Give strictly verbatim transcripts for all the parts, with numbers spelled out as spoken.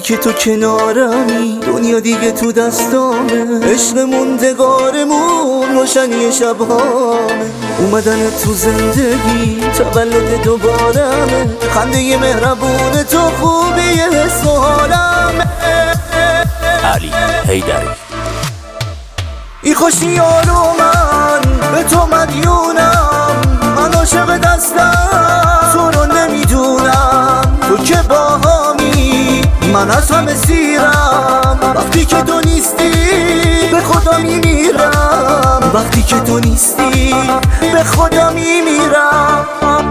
که تو کنارمی دنیا دیگه تو دستامه، عشق موندگارمون روشنی شبهامه. اومدن تو زندگی تولد دوبارمه، خنده مهربون تو خوبی حس و حالمه. علی حیدری. ای خوشی یارو من به تو مدیونم، من عاشق دستم تو رو نمیدونم. تو که باهامی من از همه سیرم، وقتی که تو نیستی به خدا میمیرم. وقتی که تو نیستی به خدا میمیرم.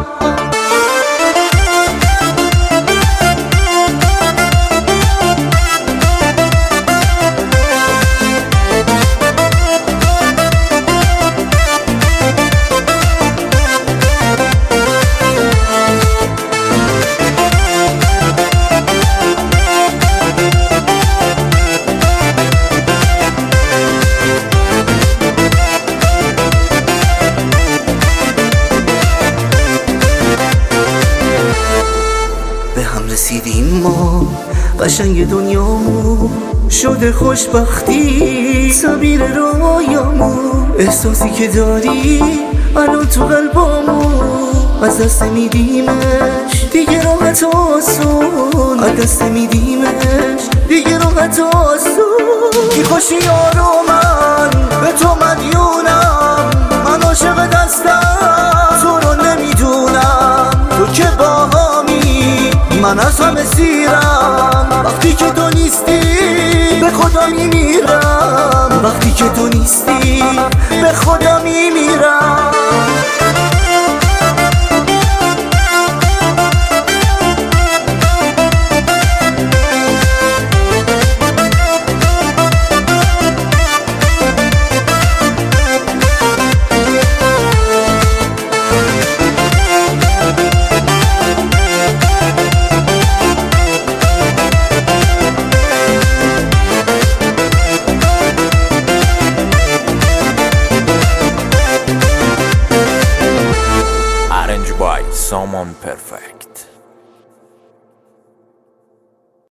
به هم رسیدیم ما، قشنگ دنیامون شده خوشبختی تعبیر رویامون. احساسی که داری الان تو قلبامون، از دست میدیمش دیگه راحت آسون، از دست میدیمش دیگه راحت آسون. کی خوشی یارو من به تو مدیونم، من عاشق دستم تو رو نمیدونم. تو که باهامی من از همه سیرم، وقتی که تو نیستی به خدا میمیرم. وقتی که تو نیستی به خدا میمیرم.